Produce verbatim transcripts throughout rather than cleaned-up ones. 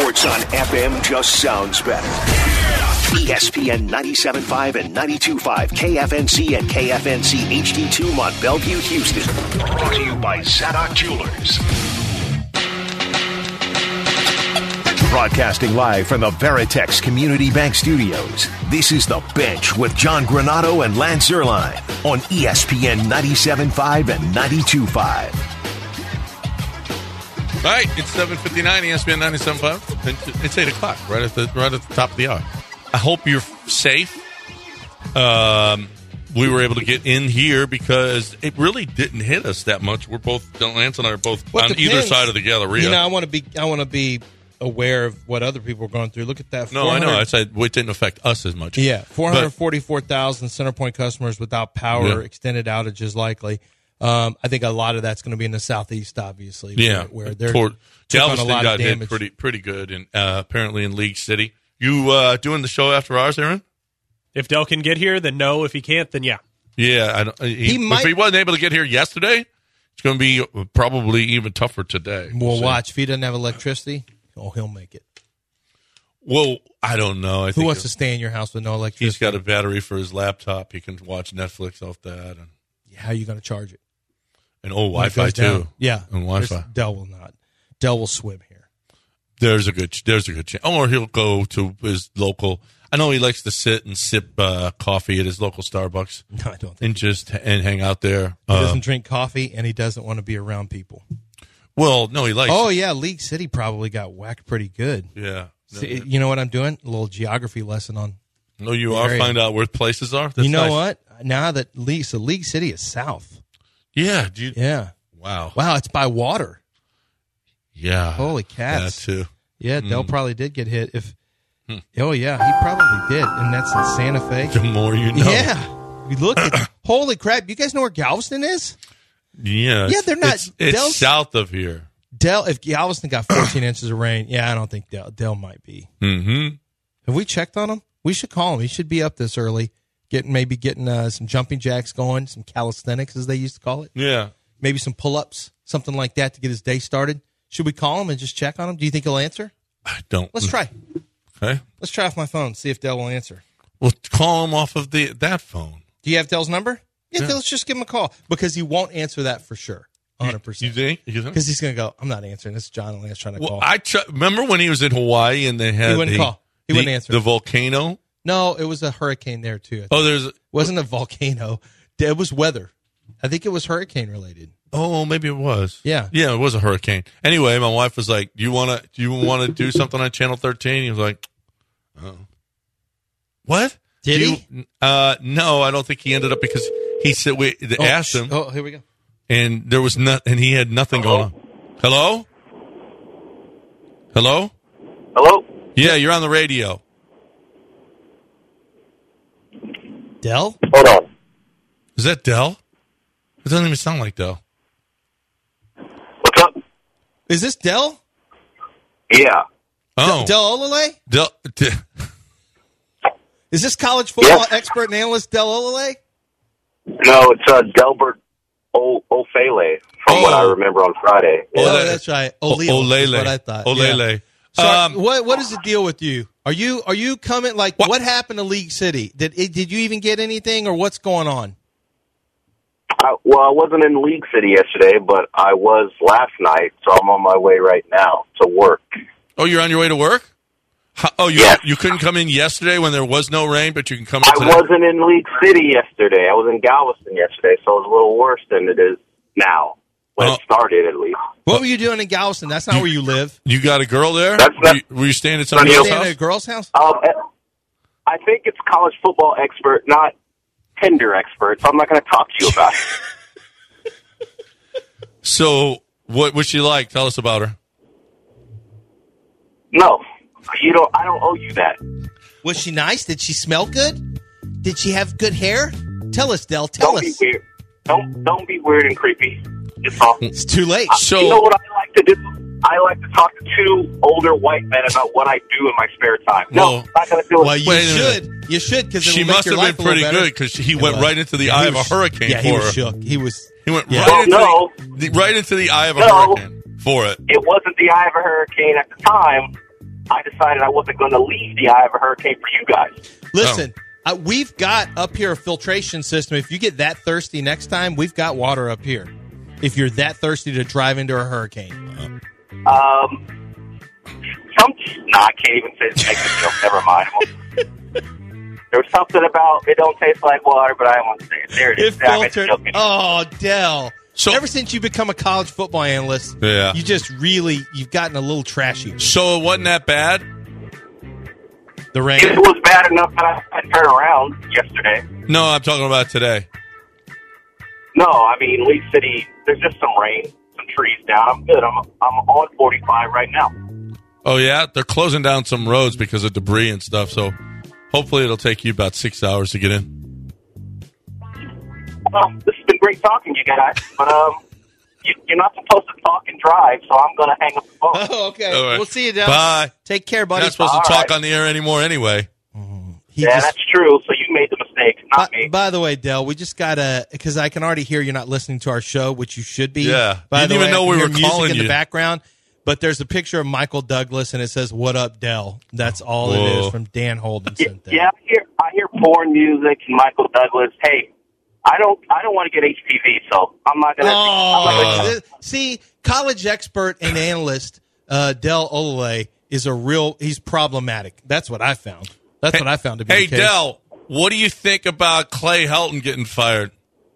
Sports on F M just sounds better. E S P N ninety-seven point five and ninety-two point five, K F N C and K F N C H D two Mont Bellevue, Houston. Brought to you by Zadok Jewelers. Broadcasting live from the Veritex Community Bank Studios, this is The Bench with John Granato and Lance Zierlein on E S P N ninety-seven point five and ninety-two point five. All right, it's seven fifty-nine, E S P N ninety-seven point five. It's eight o'clock, right at the right at the top of the hour. I hope you're safe. Um, we were able to get in here because it really didn't hit us that much. We're both, Lance and I are both Well, on depends. either side of the Galleria. You know, I want to be. I want to be aware of what other people are going through. Look at that. No, I know. I said it didn't affect us as much. Yeah, four hundred forty-four thousand Centerpoint customers without power, Yeah. extended outages likely. Um, I think a lot of that's going to be in the southeast, obviously. Yeah, where, where they're Port, took on a Galveston lot got of hit damage. pretty pretty good, and uh, apparently in League City. You uh, doing the show after ours, Aaron? If Dell can get here, then no. If he can't, then yeah. Yeah, I don't, he, He might- if he wasn't able to get here yesterday, it's going to be probably even tougher today. We'll So- watch. If he doesn't have electricity, oh, he'll make it. Well, I don't know. I Who think wants to stay in your house with no electricity? he's got a battery for his laptop. He can watch Netflix off that, and, How are you going to charge it? and oh, When it Wi-Fi goes down? too. Yeah, And Wi-Fi. There's- Dell will not. Dell will swim here. There's a good. There's a good chance. Or he'll go to his local. I know he likes to sit and sip uh, coffee at his local Starbucks No, I don't think and just and hang out there. he Uh, doesn't drink coffee, and he doesn't want to be around people. well, no, he likes. Oh yeah, League City probably got whacked pretty good. yeah. See, you know what I'm doing? A little geography lesson on. No, you the are. area. Find out where places are. That's you know nice. what? Now that League, so League City is south. Yeah. Do you, Yeah. Wow. Wow, it's by water. Yeah. Holy cats. That too. Yeah, Dell probably did get hit. If Hmm. oh yeah, he probably did, and that's in Santa Fe. The more you know. Yeah. You look at holy crap. You guys know where Galveston is? Yeah. Yeah, they're not- It's, it's Dell's- south of here. Dell. If Galveston got fourteen inches of rain, yeah, I don't think Dell, Dell might be. Mm-hmm. Have we checked on him? We should call him. He should be up this early, getting maybe getting uh, some jumping jacks going, some calisthenics as they used to call it. Yeah. Maybe some pull-ups, something like that to get his day started. Should we call him and just check on him? Do you think he'll answer? I don't. Let's try. Okay. Let's try off my phone, see if Dell will answer. Well, call him off of the that phone. Do you have Dell's number? Yeah, Yeah. let's just give him a call because he won't answer that for sure, one hundred You percent. think? You think? Because he's going to go, I'm not answering. This is John and Lance trying to Well, call. I tr- remember when he was in Hawaii and they had He wouldn't the, call. He the, wouldn't answer. the volcano. No, it was a hurricane there, too. It Oh, there's. wasn't a volcano. It was weather. I think it was hurricane related. Oh, maybe it was. Yeah. Yeah, it was a hurricane. Anyway, my wife was like, "Do you want to? Do you want to do something on Channel thirteen?" He was like, "Oh, what? Did Do he? you- Uh, no, I don't think he ended up because he said we they Oh, asked sh- him, Oh, here we go. and there was not, and he had nothing going on. Hello, hello, Hello? yeah, you're on the radio. Dell? Hold on. Is that Dell? It doesn't even sound like Dell. What's up? Is this Dell? Yeah. Oh, Dell Olale? Dell. D- Is this college football Yes. expert and analyst Dell Olale? No, it's uh, Delbert o- Ofele from Oh. what I remember on Friday. Oh, Oh, that- that's right. O- Olele. Olele. Is what I thought. Olele. Yeah. So, Um, what what is the deal with you? Are you are you coming like What? what, happened to League City? Did it, did you even get anything or what's going on? I, well, I wasn't in League City yesterday, but I was last night, so I'm on my way right now to work. Oh, you're on your way to work? How, oh, you Yes. you couldn't come in yesterday when there was no rain, but you can come in I today? wasn't in League City yesterday. I was in Galveston yesterday, so it was a little worse than it is now. When Oh. it started, at least. What were you doing in Galveston? That's not where you live. You got a girl there? That's were, not- you, were you staying at somebody Sunny else's Staying house? at a girl's house? Um, I think it's college football expert, not Tinder expert, so I'm not going to talk to you about it. So, what was she like? Tell us about her. No, you don't. I don't owe you that. Was she nice? Did she smell good? Did she have good hair? Tell us, Dell. Tell Don't us. be weird. Don't don't be weird and creepy. It's all. It's too late. So, You know what I like to do? I like to talk to two older white men about what I do in my spare time. No, Well- I'm not going to do it. Well, you Wait a should. You should because she must have been pretty good because he It went was. right into the Yeah, eye he of a was- hurricane Yeah, for he her. was shook. He was. He went Yeah. right, Well, into no. the, the- right into the eye of a No. hurricane for it. It wasn't the eye of a hurricane at the time. I decided I wasn't going to leave the eye of a hurricane for you guys. Listen, uh, we've got up here a filtration system. If you get that thirsty next time, we've got water up here. If you're that thirsty to drive into a hurricane. Um, some, nah, I can't even say make the joke. Never mind. There was something about it don't taste like water, but I don't want to say it. There it is. It Yeah, I made the filtered. joke anyway. Oh, Dell. So- Ever since you become a college football analyst, Yeah. you just really, you've gotten a little trashy. So it wasn't that bad? The rain. It was bad enough that I had to turn around yesterday. No, I'm talking about today. No, I mean, Lee City, there's just some rain, some trees down. I'm good. I'm I'm on forty-five right now. Oh, yeah? They're closing down some roads because of debris and stuff, so hopefully it'll take you about six hours to get in. Well, this has been great talking to you guys, but um, you, you're not supposed to talk and drive, so I'm going to hang up the phone. Oh, okay. All right. We'll see you, Dell. Bye. Take care, buddy. You're not supposed All to talk right. on the air anymore anyway. He yeah, just- that's true. So you made the mistake, not by, me. by the way, Dell, we just got to, because I can already hear you're not listening to our show, which you should be. Yeah. By You the didn't way, even know I can we hear were music calling in you. the background, but there's a picture of Michael Douglas, and it says, "What up, Dell?" That's all it Whoa. is from Dan Holden. Yeah, Sent that. yeah, I hear I hear porn music and Michael Douglas. Hey, I don't I don't want to get H P V, so I'm not gonna. I'm not Oh, gonna th- see, college expert and analyst uh, Dell Olale is a real. He's problematic. That's what I found. That's Hey- what I found to be. Hey, the case. Dell, what do you think about Clay Helton getting fired?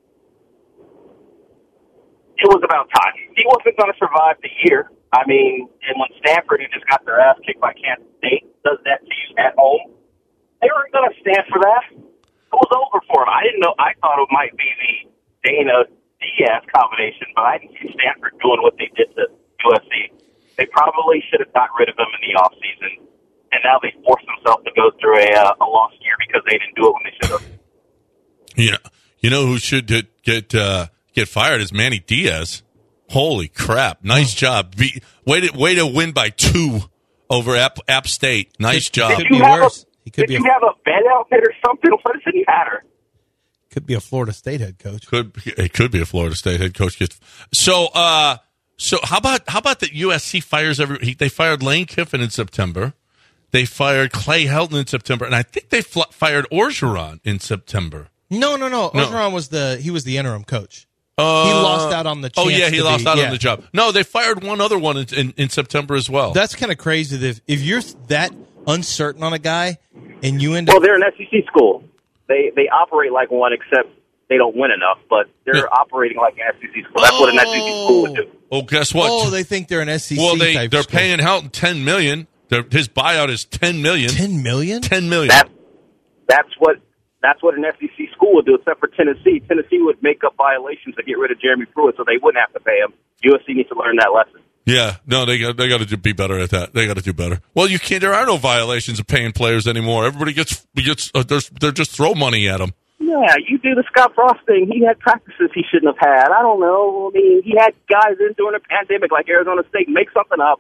It was about time. He wasn't going to survive the year. I mean, and when Stanford, who just got their ass kicked by Kansas State, does that to you at home, they weren't going to stand for that. It was over for him. I didn't know. I thought it might be the Dana Diaz combination, but I didn't see Stanford doing what they did to U S C. They probably should have got rid of him in the off season, and now they forced themselves to go through a uh, a lost year because they didn't do it when they should have. You know, you know who should get get, uh, get fired is Manny Diaz. Holy crap! Nice job. Be, way to way to win by two over App, App State. Nice job. Could Did you be have worse. A, He could did be. you A, have a bet out there or something? What does it matter? could be a Florida State head coach. Could it could be a Florida State head coach gets so uh so how about how about that U S C fires every he, they fired Lane Kiffin in September, they fired Clay Helton in September, and I think they fl- fired Orgeron in September. No, no, no. No. Orgeron was the he was the interim coach. Uh, He lost out on the Oh chance yeah, he to lost be- out yeah. on the job. No, they fired one other one in, in, in September as well. That's kind of crazy that if, if you're that uncertain on a guy and you end up Well, they're an S E C school. They they operate like one, except they don't win enough. But they're Yeah. operating like an S E C school. That's what an S E C school would do. oh, guess what? oh, they think they're an S E C well, they type they're school. paying Helton ten million. Their, his buyout is ten million. ten million. ten million. That that's what that's what an S E C school would do. Except for Tennessee, Tennessee would make up violations to get rid of Jeremy Pruitt, so they wouldn't have to pay him. U S C needs to learn that lesson. Yeah, no, they got they got to be better at that. They got to do better. Well, you can't. There are no violations of paying players anymore. Everybody gets gets. Uh, there's they're just throw money at them. Yeah, you do the Scott Frost thing. He had practices he shouldn't have had. I don't know. I mean, he had guys in during a pandemic like Arizona State. Make something up.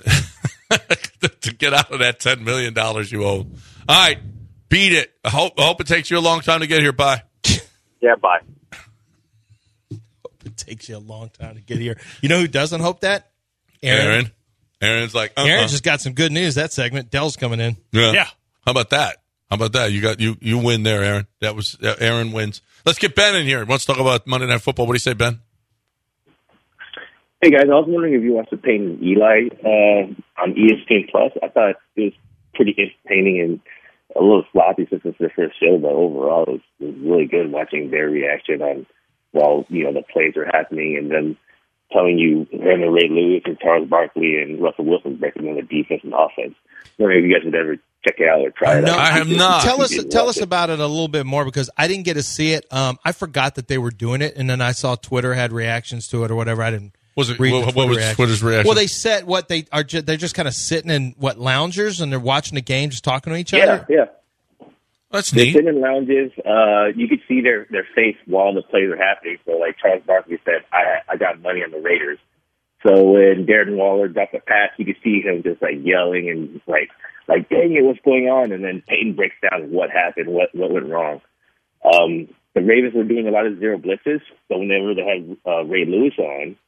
To get out of that ten million dollars you owe. All right, beat it. I hope I hope it takes you a long time to get here. Bye. Yeah, bye. It takes you a long time to get here. You know who doesn't hope that? Aaron. Aaron. Aaron's like, uh-uh. Aaron just got some good news. That segment. Dell's coming in. yeah. Yeah. How about that? How about that? You got you you win there, Aaron. That was uh, Aaron wins. Let's get Ben in here. Let's talk about Monday Night Football. What do you say, Ben? Hey guys, I was wondering if you watched the Peyton and Eli uh, on E S P N Plus. I thought it was pretty entertaining and a little sloppy since it's their first show, but overall it was, it was really good watching their reaction on while you know the plays are happening and then telling you Ray Lewis and Charles Barkley and Russell Wilson breaking down the defense and offense. I wonder if you guys would ever check it out or try it No, out. I have not. Tell You us, didn't tell watch us it. about it a little bit more because I didn't get to see it. Um, I forgot that they were doing it, and then I saw Twitter had reactions to it or whatever. I didn't. Was it read the what, what Twitter was reaction. Twitter's reaction? Well, they said what they are. Ju- they're just kind of sitting in what loungers and they're watching the game, just talking to each Yeah, other. yeah. That's They neat. sit in lounges. Uh, you could see their, their face while the plays are happening. So, like Charles Barkley said, I I got money on the Raiders. So when Darren Waller dropped the pass, you could see him just like yelling and like, like, dang it, what's going on? And then Peyton breaks down what happened, what what went wrong. Um, the Ravens were doing a lot of zero blitzes. So whenever they had uh, Ray Lewis on,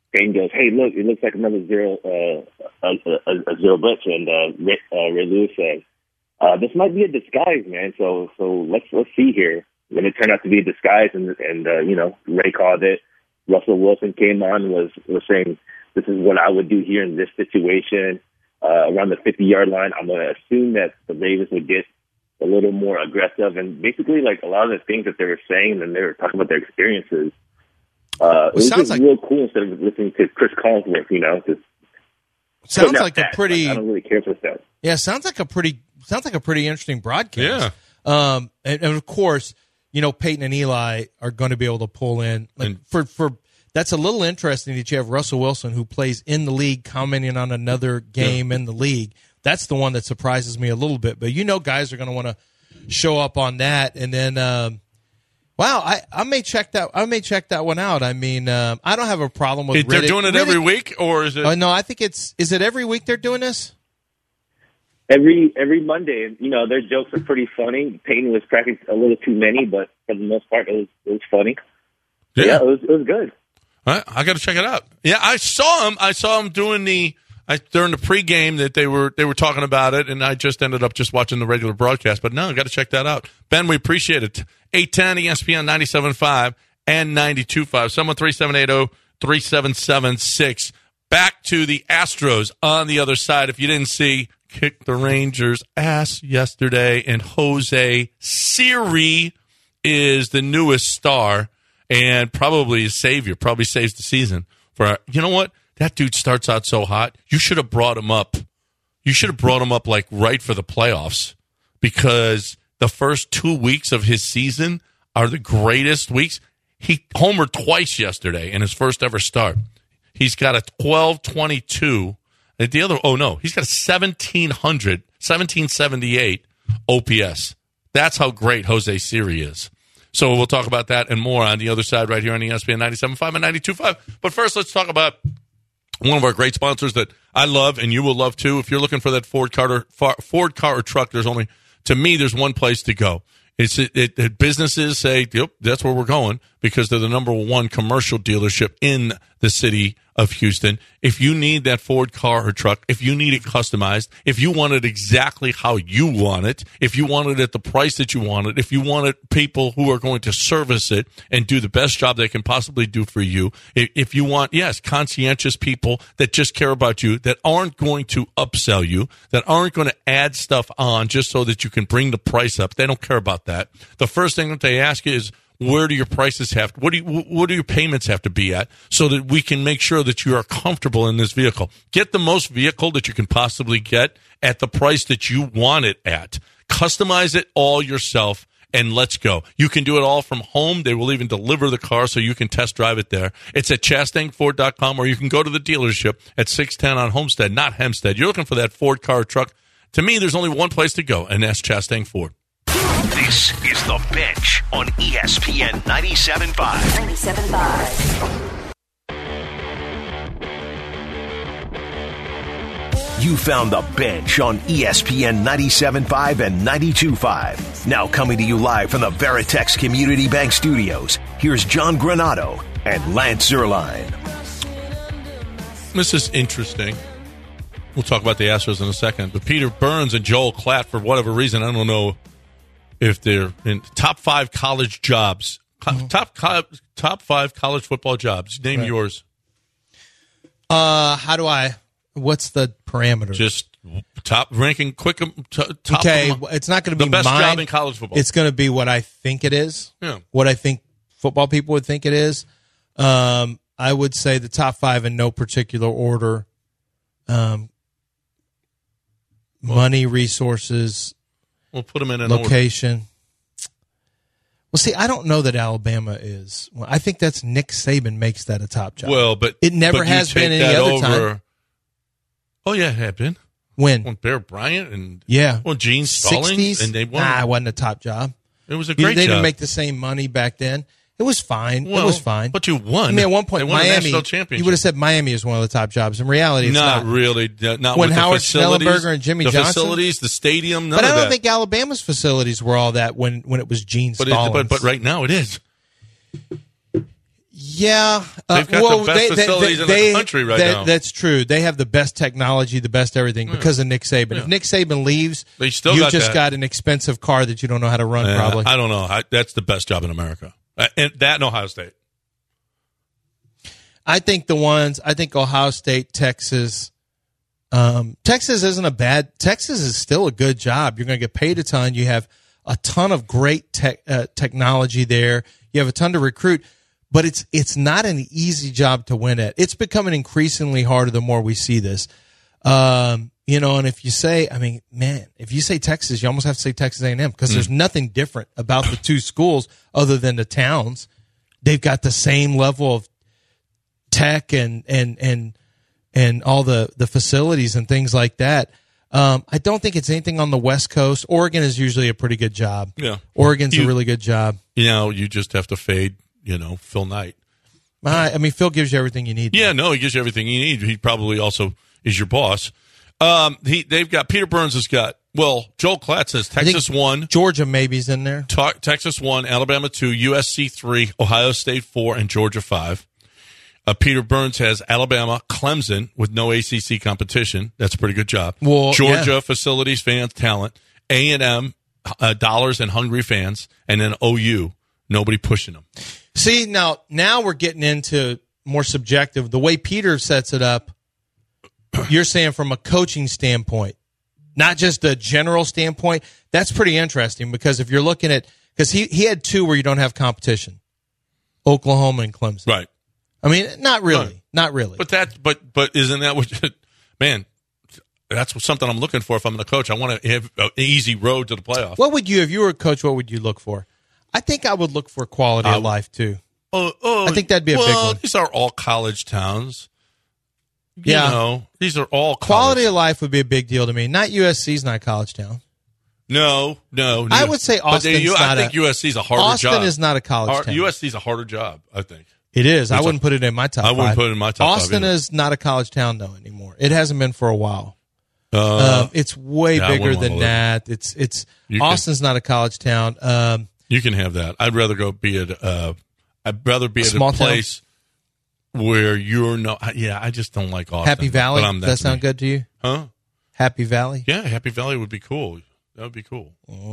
Payne goes, "Hey, look, it looks like another zero, uh, a, a, a zero blitz." And uh, Ray, uh, Ray Lewis says, uh, "This might be a disguise, man. So, so let's let's see here." And it turned out to be a disguise, and and uh, you know, Ray called it. Russell Wilson came on was was saying, "This is what I would do here in this situation, uh, around the fifty-yard line. I'm going to assume that the Ravens would get a little more aggressive," and basically, like a lot of the things that they were saying, and they were talking about their experiences. Uh, it was sounds just like, real cool instead of listening to Chris Collinsworth, you know. Just sounds like that. a pretty. Like, I don't really care for that. Yeah, sounds like a pretty. Sounds like a pretty interesting broadcast. Yeah. Um, and, and of course, you know, Peyton and Eli are going to be able to pull in like And- for for. That's a little interesting that you have Russell Wilson, who plays in the league, commenting on another game yeah. in the league. That's the one that surprises me a little bit. But you know, guys are going to want to show up on that, and then. Um, Wow, I, I may check that. I may check that one out. I mean, um, I don't have a problem with. They're Riddick. doing it Riddick, every week, or is it? Uh, no, I think it's. Is it every week they're doing this? Every every Monday, you know, their jokes are pretty funny. Peyton was cracking a little too many, but for the most part, it was it was funny. Yeah, yeah it was it was good. I, I got to check it out. Yeah, I saw him. I saw him doing the. I during the pregame that they were they were talking about it, and I just ended up just watching the regular broadcast. But no, I got to check that out. Ben, we appreciate it. eight ten E S P N ninety-seven point five and ninety-two point five. Someone three seven eight zero three seven seven six. Back to the Astros on the other side. If you didn't see, kicked the Rangers' ass yesterday, and Jose Siri is the newest star and probably a savior. Probably saves the season for our, you know what. That dude starts out so hot. You should have brought him up. You should have brought him up like right for the playoffs, because the first two weeks of his season are the greatest weeks. He homered twice yesterday in his first ever start. He's got a twelve twenty-two. And the other, oh no, he's got a seventeen hundred, seventeen seventy-eight O P S. That's how great Jose Siri is. So we'll talk about that and more on the other side right here on E S P N ninety-seven point five and ninety-two point five. But first, let's talk about one of our great sponsors that I love and you will love too. If you're looking for that Ford car or, Ford car or truck, there's only, to me, there's one place to go. It's it, it, it businesses say, yep, that's where we're going, because they're the number one commercial dealership in the city of Houston. If you need that Ford car or truck, if you need it customized, if you want it exactly how you want it, if you want it at the price that you want it, if you want it people who are going to service it and do the best job they can possibly do for you, if, if you want, yes, conscientious people that just care about you, that aren't going to upsell you, that aren't going to add stuff on just so that you can bring the price up. They don't care about that. The first thing that they ask you is, where do your prices have to, what do you, what do your payments have to be at, so that we can make sure that you are comfortable in this vehicle? Get the most vehicle that you can possibly get at the price that you want it at. Customize it all yourself, and let's go. You can do it all from home. They will even deliver the car so you can test drive it there. It's at Chastang Ford dot com, or you can go to the dealership at six ten on Homestead, not Hempstead. You're looking for that Ford car or truck. To me, there's only one place to go, and that's Chastang Ford. This is The Bench on E S P N ninety-seven point five. ninety-seven point five. You found The Bench on E S P N ninety-seven point five and ninety-two point five. Now coming to you live from the Veritex Community Bank Studios, here's John Granado and Lance Zierlein. This is interesting. We'll talk about the Astros in a second. But Peter Burns and Joel Klatt, for whatever reason, I don't know if they're in top five college jobs, mm-hmm. top co- top five college football jobs. Name right. yours. Uh, how do I? What's the parameter? Just top ranking, quick. T- top okay, of, it's not going to be the best mine. job in college football. It's going to be what I think it is. Yeah. What I think football people would think it is. Um, I would say the top five in no particular order. Um, well, money, resources. We'll put them in an location. Order. Well, see, I don't know that Alabama is. Well, I think that's Nick Saban makes that a top job. Well, but it never but has been any other over, time. Oh yeah, it had been. When? When Bear Bryant and yeah, well, Gene Stallings sixties and they won. Nah, it wasn't a top job. It was a great they job. They didn't make the same money back then. It was fine. Well, it was fine. But you won. I mean, at one point, they won Miami. a national championship. You would have said Miami is one of the top jobs. In reality, it's not. Not really. Not when with Howard the facilities, Schnellenberger and Jimmy the Johnson. facilities, the stadium. None but I of don't that. think Alabama's facilities were all that when, when it was Gene but Stallings. It, but but right now it is. Yeah, uh, They've got well, the best they, facilities they, in the they, country right that, now. That's true. They have the best technology, the best everything because of Nick Saban. Yeah. If Nick Saban leaves, They still you got just that. got an expensive car that you don't know how to run. Uh, probably. I don't know. I, that's the best job in America. Uh, and that and Ohio State. I think the ones. I think Ohio State, Texas. Um, Texas isn't a bad. Texas is still a good job. You're going to get paid a ton. You have a ton of great tech, uh, technology there. You have a ton to recruit, but it's it's not an easy job to win at. It's becoming increasingly harder the more we see this. Um, you know, and if you say, I mean, man, if you say Texas, you almost have to say Texas A and M because mm. there's nothing different about the two schools other than the towns. They've got the same level of tech and and and and all the, the facilities and things like that. Um, I don't think it's anything on the West Coast. Oregon is usually a pretty good job. Yeah, Oregon's you, a really good job. You know, you just have to fade. You know, Phil Knight. I, I mean, Phil gives you everything you need. Yeah, no, he gives you everything you need. He probably also is your boss. Um, he they've got Peter Burns has got. Well, Joel Klatt says Texas one, Georgia maybe's in there. Ta- Texas one, Alabama two, U S C three, Ohio State four, and Georgia five. Uh, Peter Burns has Alabama, Clemson with no A C C competition. That's a pretty good job. Well, Georgia, yeah. facilities, fans, talent. A and M, uh, dollars and hungry fans. And then O U, nobody pushing them. See, now now we're getting into more subjective. The way Peter sets it up, you're saying from a coaching standpoint, not just a general standpoint. That's pretty interesting because if you're looking at – because he, he had two where you don't have competition, Oklahoma and Clemson. Right. I mean, not really, Right. not really. But that, but but isn't that what? Man, that's something I'm looking for if I'm the coach. I want to have an easy road to the playoffs. What would you, if you were a coach, what would you look for? I think I would look for quality I of life too. Oh, oh, I think that'd be a well, big one. These are all college towns. You Yeah. know, these are all Quality college. of life would be a big deal to me. Not U S C's not a college town. No, no, no. I would say But Austin's you, I not think a- U S C's a harder Austin job. is not a college Har- town. U S C's a harder job, I think. It is. I It's wouldn't a- put it in my top I five. wouldn't put it in my top five Austin either. is not a college town though anymore. It hasn't been for a while. Uh, Um, it's way yeah, I bigger wouldn't than wanna live. that. It's it's You can- Austin's not a college town. Um, You can have that. I'd rather go be at. Uh, I'd rather be A at small a place where you're no. Yeah, I just don't like Austin. Happy Valley. But I'm- Does that that's sound me. good to you? Huh? Happy Valley. Yeah, Happy Valley would be cool. That would be cool.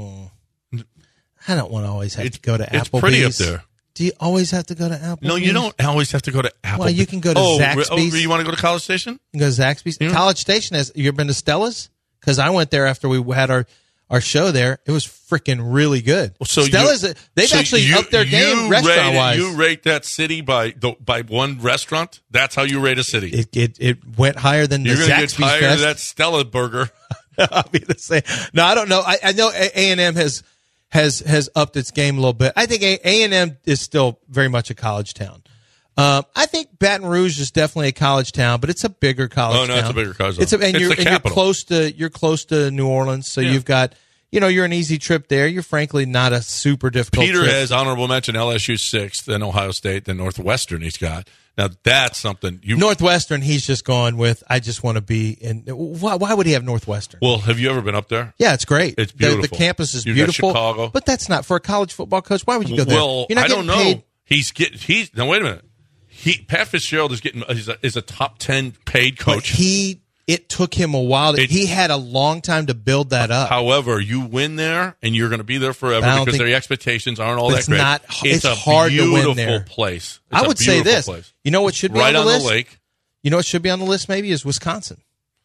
I don't want to always have It's to go to it's Applebee's. pretty up there. Do you always have to go to Applebee's? No, you don't always have to go to Applebee's. Well, you can go to oh, re- Zaxby's. Oh, you want to go to College Station? You can go to Zaxby's. Yeah. College Station has. You ever been to Stella's? Because I went there after we had our, our show there. It was freaking really good. So you- Stella's. They've so actually you- upped their game you restaurant rate, wise. You rate that city by the, by one restaurant. That's how you rate a city. It, it it went higher than You're the going to get Zaxby's tired Fest. of that Stella burger. I'll be the same. No, I don't know. I, I know A and M has has has upped its game a little bit. I think A and M is still very much a college town. Um, I think Baton Rouge is definitely a college town, but it's a bigger college Oh, no, town. it's a bigger college It's a, town. and It's you're, the and you're capital. close to you're close to New Orleans, so Yeah. you've got you know you're an easy trip there. You're frankly not a super difficult. Peter trip. has honorable mention L S U sixth, then Ohio State, then Northwestern. He's got now that's something you. Northwestern. He's just going with. I just want to be in. Why, why would he have Northwestern? Well, have you ever been up there? Yeah, it's great. It's The- beautiful. The, campus is You've got beautiful. Chicago. But that's not for a college football coach. Why would you go there? Well, You're not I don't getting know. paid. He's getting. He's now. Wait a minute. He Pat Fitzgerald is getting is a, is a top ten paid But coach. he, it took him a while. To, It- he had a long time to build that up. However, you win there, and you're going to be there forever But I don't because think- their expectations aren't all But that it's great. not- it's a hard to win beautiful there. place. It's I a would say beautiful this. place. You know what should be Right on the on list? the lake. You know what should be on the list? Maybe is Wisconsin.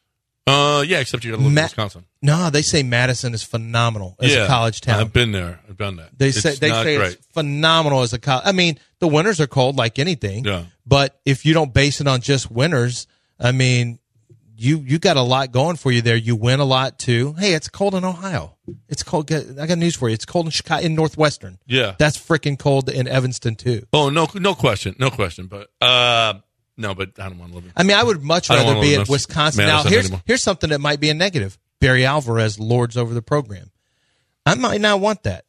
Uh, yeah, except you got to live Ma- in Wisconsin. No, they say Madison is phenomenal as yeah, a college town. I've been there. I've done that. They it's say they not say great. it's phenomenal as a college. I mean, the winters are cold like anything. Yeah. But if you don't base it on just winters, I mean, you you got a lot going for you there. You win a lot too. Hey, it's cold in Ohio. It's cold. I got news for you. It's cold in Chicago, in Northwestern. Yeah. That's freaking cold in Evanston too. Oh no, no question, no question. But uh, no, but I don't want to live in. I mean, I would much I don't rather wanna be live at in Wisconsin. Madison Now, here's anymore. here's something that might be a negative. Barry Alvarez lords over the program. I might not want that.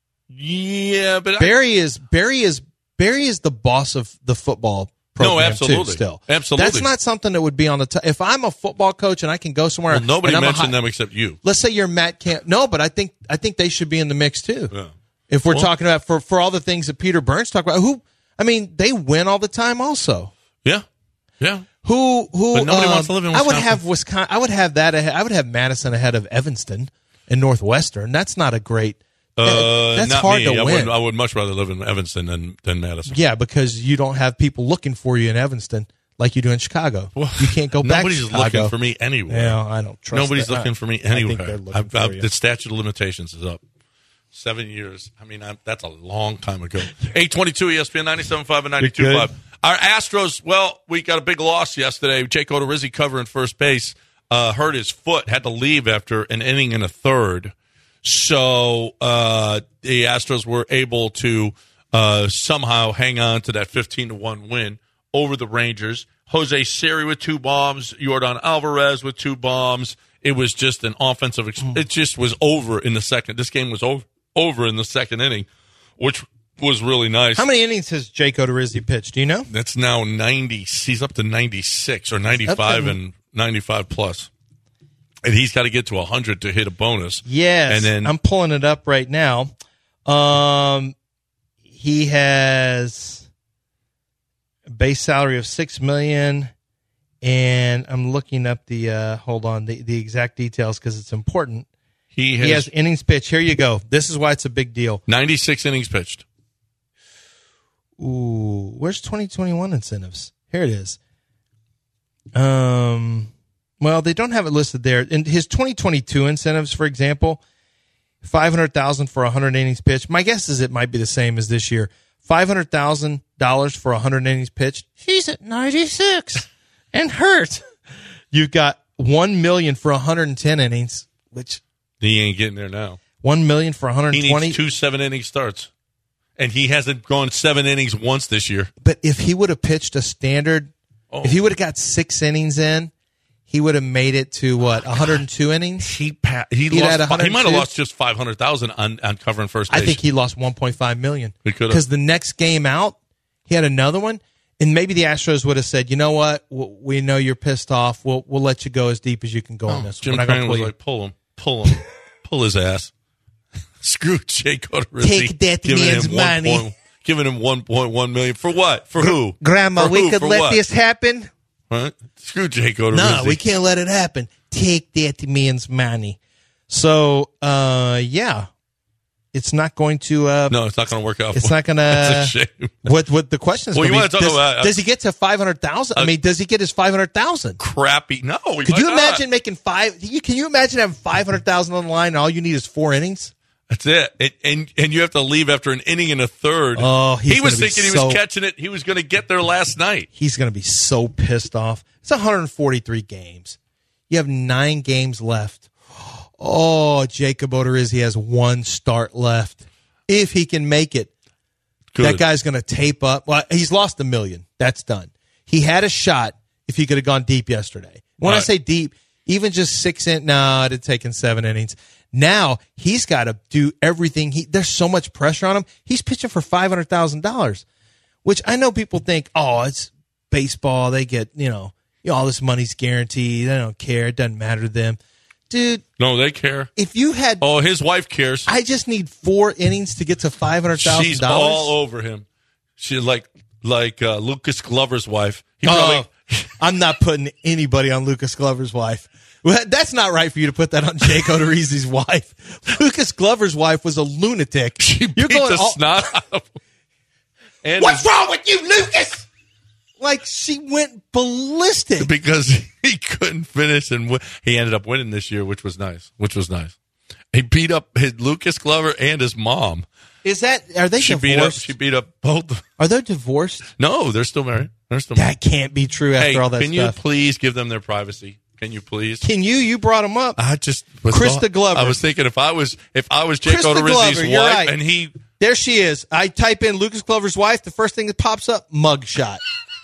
Yeah, but I, Barry is Barry is Barry is the boss of the football program. No, absolutely. Too, still, Absolutely. That's not something that would be on the. T- if I'm a football coach and I can go somewhere, well, nobody and I'm a mentioned hi- them except you. Let's say you're Matt Camp. No, but I think I think they should be in the mix too. Yeah. If we're Well- talking about for for all the things that Peter Burns talked about, who I mean, they win all the time also. Yeah. Yeah. Who, who, But nobody um, wants to live in I would Wisconsin. have Wisconsin, I would have that ahead, I would have Madison ahead of Evanston and Northwestern. That's not a great, Uh, that's not hard me. to I win. Would, I would much rather live in Evanston than, than Madison. Yeah, because you don't have people looking for you in Evanston like you do in Chicago. Well, you can't go back to Nobody's Chicago. looking for me anywhere. Yeah, I don't trust Nobody's that. looking for me I think anywhere. they're looking I've, for I've, you. the statute of limitations is up. Seven years. I mean, I'm, that's a long time ago. eight twenty-two E S P N ninety-seven point five and ninety-two point five. Our Astros, well, we got a big loss yesterday. Jake Odorizzi covering first base, uh, hurt his foot, had to leave after an inning and a third. So uh, the Astros were able to uh, somehow hang on to that fifteen to one win over the Rangers. Jose Siri with two bombs, Yordan Alvarez with two bombs. It was just an offensive ex- it just was over in the second. This game was over over in the second inning, which was really nice. How many innings has Jake Odorizzi pitched? Do you know? That's now ninety. He's up to ninety-six or ninety-five and ninety-five plus. And he's got to get to one hundred to hit a bonus. Yes, And then I'm pulling it up right now. Um, he has a base salary of six million dollars, and I'm looking up the uh, hold on the, the exact details because it's important. he has, He has innings pitched. Here you go. This is why it's a big deal. ninety-six innings pitched. Ooh, where's twenty twenty-one incentives? Here it is. Um, well, they don't have it listed there. In his twenty twenty-two incentives, for example, five hundred thousand dollars for one hundred innings pitched. My guess is it might be the same as this year. five hundred thousand dollars for one hundred innings pitched. He's at ninety-six and hurt. You've got one million dollars for one hundred ten innings, which He ain't getting there now. one million dollars for one hundred He twenty. needs two seven inning starts. And he hasn't gone seven innings once this year. But if he would have pitched a standard, Oh. if he would have got six innings in, he would have made it to what, one hundred two innings? He pa- he He'd lost. had He might have one hundred two. lost just five hundred thousand on on covering first base. I think he lost one point five million. He could have. Because the next game out, he had another one, and maybe the Astros would have said, "You know what? W- We know you're pissed off. We'll we'll let you go as deep as you can go on this. Jim We're not gonna Crane pull was you." like, "Pull him, pull him, pull his ass." Screw Jake Odorizzi. Take that giving man's him one money. point- giving him one point one million for what? For who? Grandma, For we who? could For let what? this happen. Right? Screw Jake Odorizzi. No, we can't let it happen. Take that man's money. So, uh, yeah, it's not going to. Uh, No, it's not going to work out. It's for not going That's a to. shame. What? What the question is? Well, gonna you be, wanna talk does, about, uh, does he get to five hundred thousand? I uh, mean, does he get his five hundred thousand? Crappy. No. he Could might you not. imagine making five? You, can you imagine having five hundred thousand on the line and all you need is four innings? That's it. And, and and you have to leave after an inning and a third. Oh, he's he was gonna be thinking he so- was catching it. He was going to get there last night. He's going to be so pissed off. It's one hundred forty-three games. You have nine games left. Oh, Jacob Odorizzi has one start left. If he can make it, Good. that guy's going to tape up. Well, he's lost a million. That's done. He had a shot if he could have gone deep yesterday. When I Right. say deep, even just six in, no, it'd taken seven innings. Now he's got to do everything. He there's so much pressure on him. He's pitching for five hundred thousand dollars, which I know people think, oh, it's baseball. They get you know, you know, all this money's guaranteed. They don't care. It doesn't matter to them, dude. No, they care. If you had, Oh, his wife cares. I just need four innings to get to five hundred thousand She's dollars. all over him. She's like like uh, Lucas Glover's wife. He Oh, probably I'm not putting anybody on Lucas Glover's wife. Well, that's not right for you to put that on Jake Odorizzi's wife. Lucas Glover's wife was a lunatic. she You're beat going the all- snot out of him. And What's wrong with you, Lucas? Like she went ballistic. because he couldn't finish and w- he ended up winning this year, which was nice. Which was nice. He beat up his Lucas Glover and his mom. Is that are they She beat up. divorced? She beat up both. Are they divorced? No, they're still married. They're still married. That can't be true after Hey, all that can stuff. you please give them their privacy? Can you please? Can you? You brought him up. I just was Krista thought- Glover. I was thinking if I was if I was Jake Krista Odorizzi's Glover, you're wife right. and he There she is. I type in Lucas Glover's wife. The first thing that pops up, mugshot.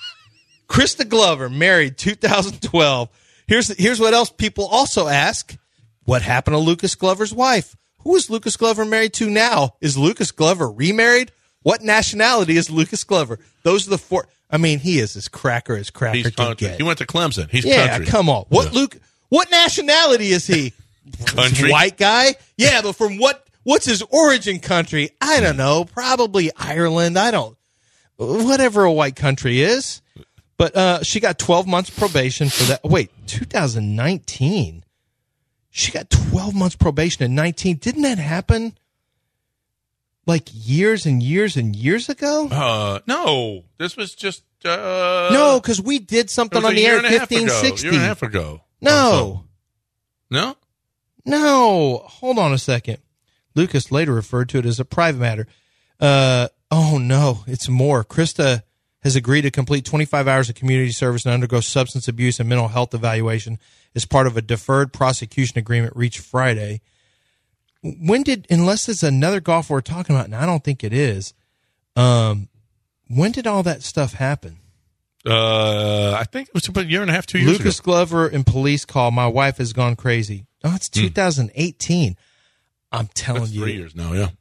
Krista Glover, married two thousand twelve. Here's here's what else people also ask. What happened to Lucas Glover's wife? Who is Lucas Glover married to now? Is Lucas Glover remarried? What nationality is Lucas Glover? Those are the four. I mean, he is as cracker as cracker he's can country. get. He went to Clemson. He's Yeah, country. come on. What Yeah. Luke? What nationality is he? Country. White guy? Yeah, but from what? What's his origin country? I don't know. Probably Ireland. I don't. whatever a white country is. But uh, she got twelve months probation for that. Wait, two thousand nineteen. She got twelve months probation in nineteen. Didn't that happen like years and years and years ago? Uh, no, this was just uh, no, because we did something on the air fifteen sixty. A year and a half ago. No, no, no. Hold on a second. Lucas later referred to it as a private matter. Uh, oh no, it's more. Krista has agreed to complete twenty-five hours of community service and undergo substance abuse and mental health evaluation as part of a deferred prosecution agreement reached Friday. When did, unless it's another golfer we're talking about, and I don't think it is, um, when did all that stuff happen? Uh, I think it was about a year and a half, two years Lucas ago. Glover and police call, my wife has gone crazy. Oh, it's two thousand eighteen. Mm. I'm telling That's you. three years now, yeah.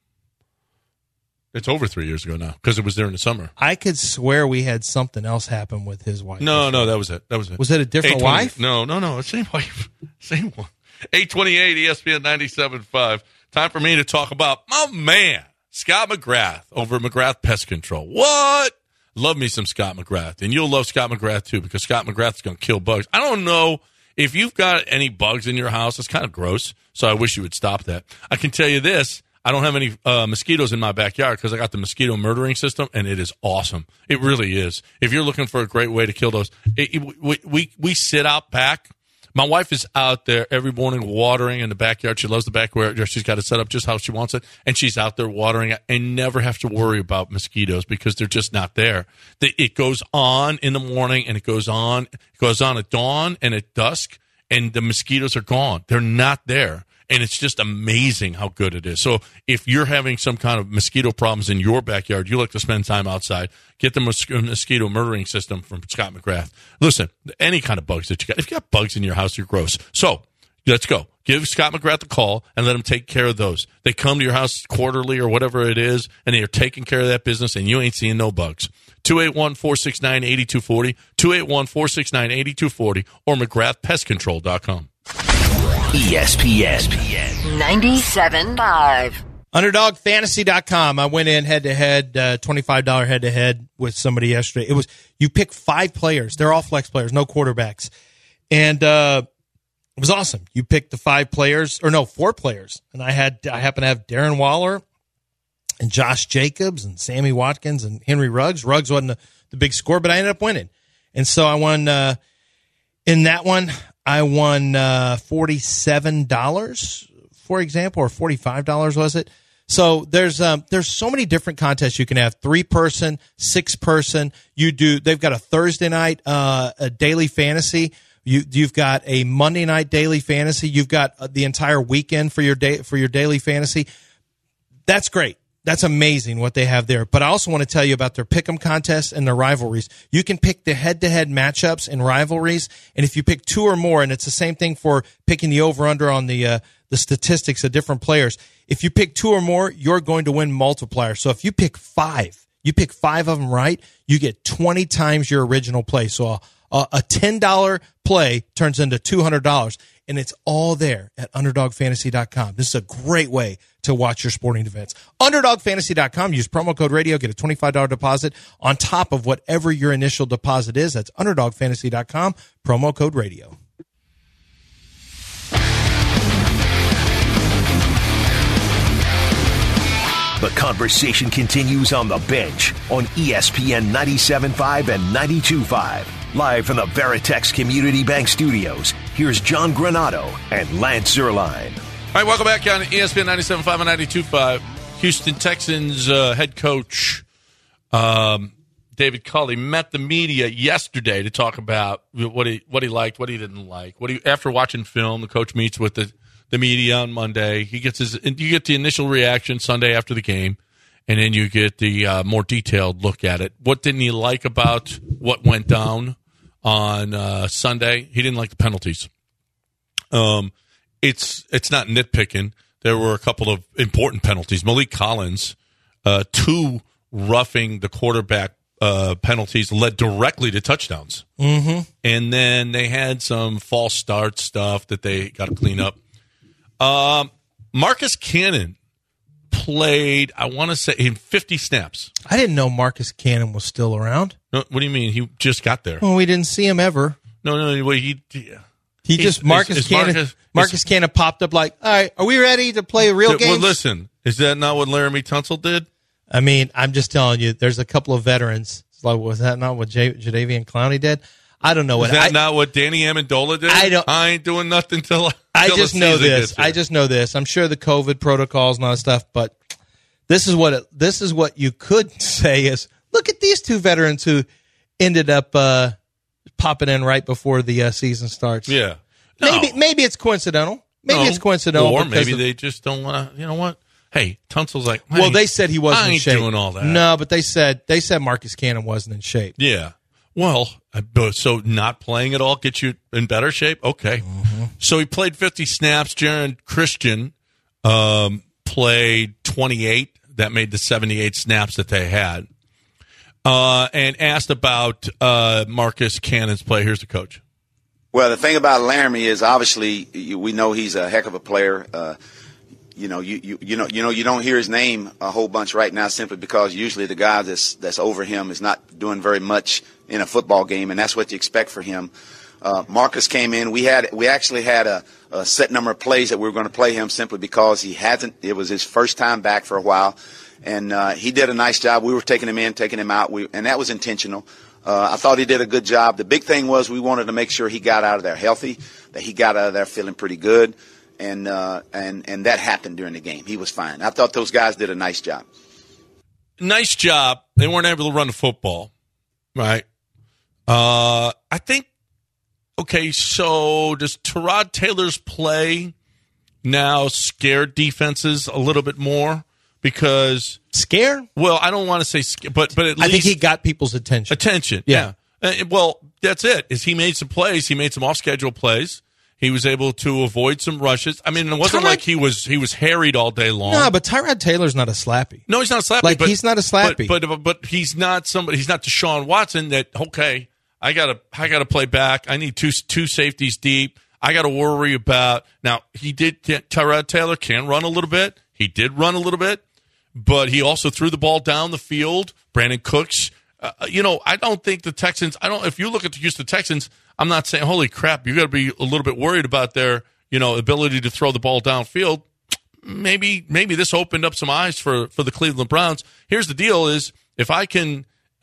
It's over three years ago now because it was during the summer. I could swear we had something else happen with his wife. No, no, that was it. That was it. Was it a different wife? No, no, no. Same wife. Same one. eight twenty-eight E S P N ninety-seven point five. Time for me to talk about my man, Scott McGrath, over at McGrath Pest Control. What? Love me some Scott McGrath. And you'll love Scott McGrath, too, because Scott McGrath is going to kill bugs. I don't know if you've got any bugs in your house. It's kind of gross, so I wish you would stop that. I can tell you this. I don't have any uh, mosquitoes in my backyard because I got the mosquito murdering system, and it is awesome. It really is. If you're looking for a great way to kill those, it, it, we, we we sit out back. My wife is out there every morning watering in the backyard. She loves the backyard. She's got it set up just how she wants it, and she's out there watering it and never have to worry about mosquitoes because they're just not there. It goes on in the morning, and it goes on. It goes on at dawn and at dusk, and the mosquitoes are gone. They're not there. And it's just amazing how good it is. So if you're having some kind of mosquito problems in your backyard, you like to spend time outside, get the mos- mosquito murdering system from Scott McGrath. Listen, any kind of bugs that you got. If you got bugs in your house, you're gross. So let's go. Give Scott McGrath a call and let him take care of those. They come to your house quarterly or whatever it is, and they are taking care of that business, and you ain't seeing no bugs. two eight one, four six nine, eight two four zero, two eight one, four six nine, eight two four zero, or McGrath Pest Control dot com. E S P N ninety-seven point five. Underdog Fantasy dot com. I went in head-to-head, uh, twenty-five dollars head-to-head with somebody yesterday. It was, you pick five players. They're all flex players, no quarterbacks. And uh, it was awesome. You picked the five players, or no, four players. And I had I happened to have Darren Waller and Josh Jacobs and Sammy Watkins and Henry Ruggs. Ruggs wasn't the, the big score, but I ended up winning. And so I won uh, in that one. I won uh, forty-seven dollars, for example, or forty-five dollars was it? So there's um, there's so many different contests you can have. Three person, six person. You do. They've got a Thursday night uh, a daily fantasy. You you've got a Monday night daily fantasy. You've got the entire weekend for your day for your daily fantasy. That's great. That's amazing what they have there. But I also want to tell you about their pick'em contests and their rivalries. You can pick the head-to-head matchups and rivalries, and if you pick two or more, and it's the same thing for picking the over-under on the uh, the statistics of different players. If you pick two or more, you're going to win multiplier. So if you pick five, you pick five of them right, you get twenty times your original play. So a, a ten dollars play turns into two hundred dollars. And it's all there at Underdog Fantasy dot com. This is a great way to watch your sporting events. Underdog Fantasy dot com. Use promo code radio. Get a twenty-five dollars deposit on top of whatever your initial deposit is. That's Underdog Fantasy dot com. Promo code radio. The conversation continues on the bench on E S P N ninety-seven point five and ninety-two point five. Live from the Veritex Community Bank Studios, here's John Granato and Lance Zierlein. All right, welcome back on E S P N ninety-seven point five and ninety-two point five. Houston Texans uh, head coach um, David Culley met the media yesterday to talk about what he what he liked, what he didn't like. What he after watching film, the coach meets with the, the media on Monday. He gets his you get the initial reaction Sunday after the game, and then you get the uh, more detailed look at it. What didn't he like about what went down on uh, Sunday? He didn't like the penalties. Um, it's it's not nitpicking. There were a couple of important penalties. Malik Collins, uh, two roughing the quarterback uh, penalties led directly to touchdowns. Mm-hmm. And then they had some false start stuff that they got to clean up. Um, Marcus Cannon played, I want to say, in fifty snaps. I didn't know Marcus Cannon was still around. No, what do you mean? He just got there. Well, we didn't see him ever. No, no, well, he... he He just Marcus is, is Cannon. Marcus, Marcus is, Cannon popped up like, all right, are we ready to play a real game? Well, listen, is that not what Laramie Tunsil did? I mean, I'm just telling you, there's a couple of veterans. It's like, was that not what J- Jadeveon Clowney did? I don't know what. Is that I, not what Danny Amendola did? I don't. I ain't doing nothing till. I till just the know season this. gets here. I just know this. I'm sure the COVID protocols and all that stuff, but this is what it, this is what you could say is, look at these two veterans who ended up uh, popping in right before the uh, season starts. Yeah. No. Maybe maybe it's coincidental. Maybe No. it's coincidental. Or because maybe of- they just don't want to. You know what? Hey, Tunsil's like. Well, "Hey, they said he wasn't I in ain't shape. doing all that. No, but they said they said Marcus Cannon wasn't in shape. Yeah. Well, uh, so not playing at all gets you in better shape? Okay. Mm-hmm. So he played fifty snaps. Jaron Christian um, played twenty-eight. That made the seventy-eight snaps that they had. Uh, and asked about uh, Marcus Cannon's play. Here's the coach. Well, the thing about Laramie is obviously you, we know he's a heck of a player. Uh, you know, you, you you know you know you don't hear his name a whole bunch right now simply because usually the guy that's that's over him is not doing very much in a football game, and that's what you expect for him. Uh, Marcus came in. We had we actually had a, a set number of plays that we were going to play him simply because he hasn't. It was his first time back for a while, and uh, he did a nice job. We were taking him in, taking him out, we, and that was intentional. Uh, I thought he did a good job. The big thing was we wanted to make sure he got out of there healthy, that he got out of there feeling pretty good, and uh, and and that happened during the game. He was fine. I thought those guys did a nice job. Nice job. They weren't able to run the football, right? Uh, I think. Okay, so does Tyrod Taylor's play now scare defenses a little bit more? Because Scare? well, I don't want to say scare, but but at I least think he got people's attention. attention. Yeah. Yeah. Uh, well, that's it. Is he made some plays? He made some off-schedule plays. He was able to avoid some rushes. I mean, it wasn't Tyrod- like he was he was harried all day long. No, but Tyrod Taylor's not a slappy. No, he's not slappy. Like, but, he's not a slappy. But, but but he's not somebody. He's not Deshaun Watson. That okay. I gotta I gotta play back. I need two two safeties deep. I gotta worry about now. He did. Tyrod Taylor can run a little bit. He did run a little bit, but he also threw the ball down the field. Brandon Cooks. Uh, you know, I don't think the Texans. I don't. If you look at the Houston Texans, I'm not saying holy crap. You got to be a little bit worried about their you know ability to throw the ball downfield. Maybe maybe this opened up some eyes for for the Cleveland Browns. Here's the deal: is if I can.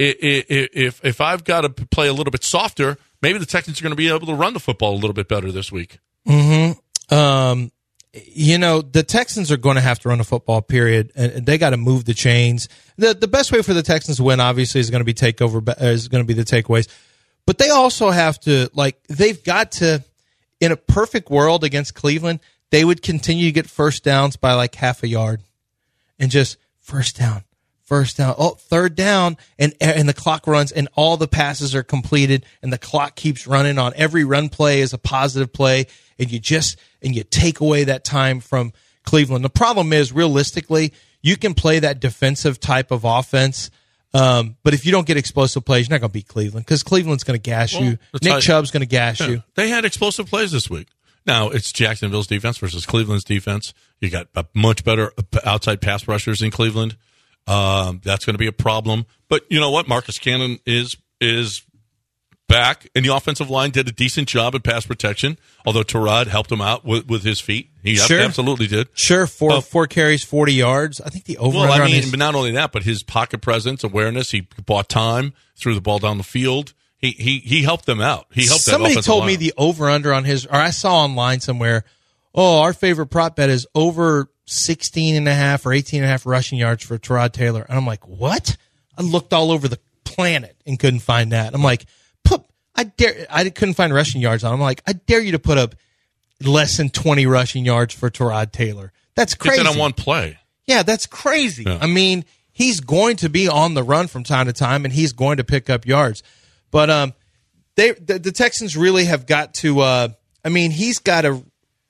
If if I've got to play a little bit softer, maybe the Texans are going to be able to run the football a little bit better this week. Mm-hmm. Um, you know, the Texans are going to have to run a football, period, and they got to move the chains. The the best way for the Texans to win, obviously, is going to be takeover. Is going to be the takeaways, but they also have to like they've got to. In a perfect world against Cleveland, they would continue to get first downs by like half a yard, and just first down. First down, oh, third down, and and the clock runs, and all the passes are completed, and the clock keeps running on every run play is a positive play, and you just and you take away that time from Cleveland. The problem is, realistically, you can play that defensive type of offense, um, but if you don't get explosive plays, you're not going to beat Cleveland because Cleveland's going to gas Well, you. that's Nick how- Chubb's going to gas Yeah. you. They had explosive plays this week. Now it's Jacksonville's defense versus Cleveland's defense. You got a much better outside pass rushers in Cleveland. Um, that's going to be a problem. But you know what? Marcus Cannon is is back, and the offensive line did a decent job at pass protection, although Tyrod helped him out with, with his feet. He Sure. absolutely did. Sure, four Uh, four carries, forty yards. I think the over. Well, I on mean, his, but not only that, but his pocket presence, awareness, he bought time, threw the ball down the field. He he he helped them out. He helped that Somebody offensive told line me out. the over under on his, or I saw online somewhere, oh, our favorite prop bet is over sixteen and a half or eighteen and a half rushing yards for Tyrod Taylor. And I'm like, what? I looked all over the planet and couldn't find that. I'm like, put, I dare, I couldn't find rushing yards on. I'm like, I dare you to put up less than twenty rushing yards for Tyrod Taylor. That's He crazy. did on one play. Yeah, that's crazy. Yeah. I mean, he's going to be on the run from time to time, and he's going to pick up yards. But um, they the, the Texans really have got to. Uh, I mean, he's got to.